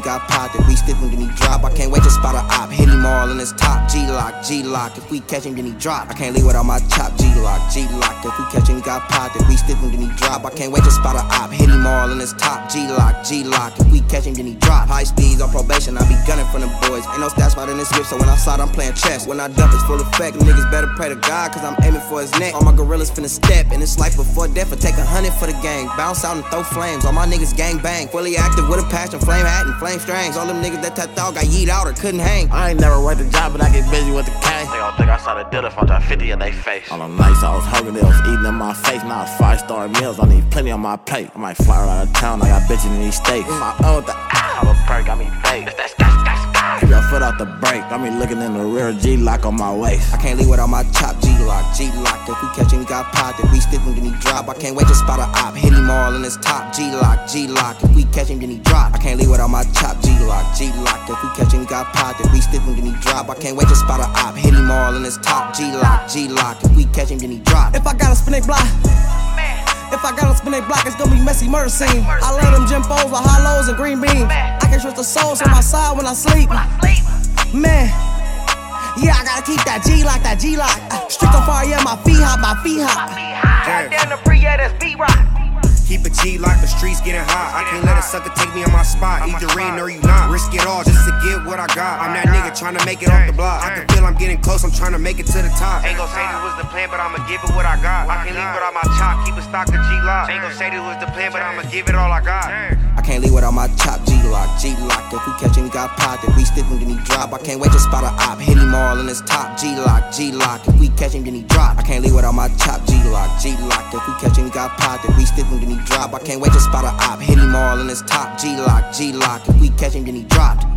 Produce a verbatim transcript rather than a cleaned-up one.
got popped, if we stick him, then he drop. I can't wait to spot a op, hit him all in his top. G-lock, G-lock, if we catch him, then he drop. I can't leave without my chop. G-lock, G-lock, if we catch him, he got popped, if we stick him, then he drop. I can't wait to spot a op, hit him all in his top. G-lock, G-lock, if we catch him, then he drop. High speeds on probation, I be gunning for them boys. Ain't no stats spot in this whip, so when I slide, I'm playing chess. When I dump, it's full effect. Them niggas better pray to God, cause I'm aiming for his neck. All my gorillas finna step, and it's life before death. I take a hundred for the gang, bounce out and throw flames. All my niggas gang bang, fully active with a passion, flame hat and flame strings. All them niggas that tapped out got yeet out or couldn't hang. I ain't never worked a job, but I get busy with the cash. They gon' think I saw the dealer if I drop fifty in they face. All them nights I was hungry, they was eating in my face. Now it's five star meals, I need plenty on my plate. I might fly out of town, I got bitches in these states. My own with the I'm a perk, got me baked. It's that sky, sky, sky. keep your foot out the brake. Got me looking in the rear, G-lock on my waist. I can't leave without my chop. G-lock, G-lock, if we catch him, he got popped, if we stick him, then he drop. I can't wait to spot a op, hit him all in his top. G-lock, G-lock, if we catch him, then he drop. I can't leave without my chop. G-lock, G-lock, if we catch him, he got popped, if we stick him, then he drop. I can't wait to spot a op, hit him all in his top. G-lock, G-lock, if we catch him, then he drop. If I gotta spin a block, if I gotta spin a block, it's gonna be messy murder scene. I love them gym foes with hollows and green beans. I can trust the souls on my side when I sleep. Man, yeah, I gotta keep that G-lock, that G-lock. Uh, strict on fire, yeah, my feet hot, my feet hot. Goddamn the pre, yeah, that's B-Rock. Keep a G like the streets getting hot. I can't let a sucker take me on my spot. Either in or you not. Risk it all just to get what I got. I'm that nigga trying to make it off the block. I can feel I'm getting close, I'm trying to make it to the top. Ain't gon' say this was the plan, but I'ma give it what I got. I can't leave without my chop, keep a stock of G-lock. Ain't gon' say this was the plan, but I'ma give it all I got. I can't leave without my chop. G-lock, G-lock, if we catch him, he got popped, if we stick him, then he drop. I can't wait to spot a op, hit him all in his top. G-lock, G-lock, if we catch him, then he drop. I can't leave without my chop. G-lock, G-lock, if we catch him, he got popped, if we stick him, then he drop. I can't wait to spot a op, hit him all in his top. G-lock, G-lock, if we catch him, then he dropped.